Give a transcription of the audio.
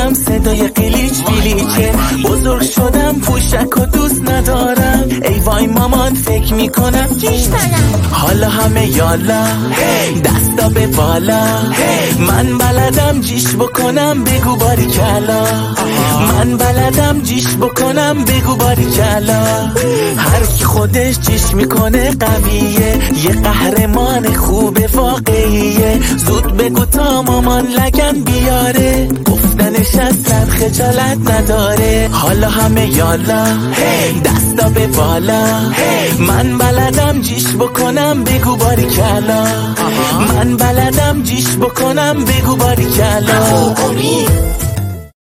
دلم صدای قلیچ بلیچه. بزرگ شدم پوشک و دوست ندارم، ای وای مامان فکر میکنم جیش کنم. حالا همه یالا دستا به بالا، من بلدم جیش بکنم بگو باری کلا، من بلدم جیش بکنم بگو باری کلا. هر کی خودش جیش میکنه قویه، یه قهرمان خوب واقعیه. زود بگو تا مامان لگن بیاره، گفتنش اصلا خجالت نداره. حالا همه یالا دستا به بالا، من بلدم جیش بکنم بگو باری کلا، من بلدم جیش بکنم بگو باری کلا.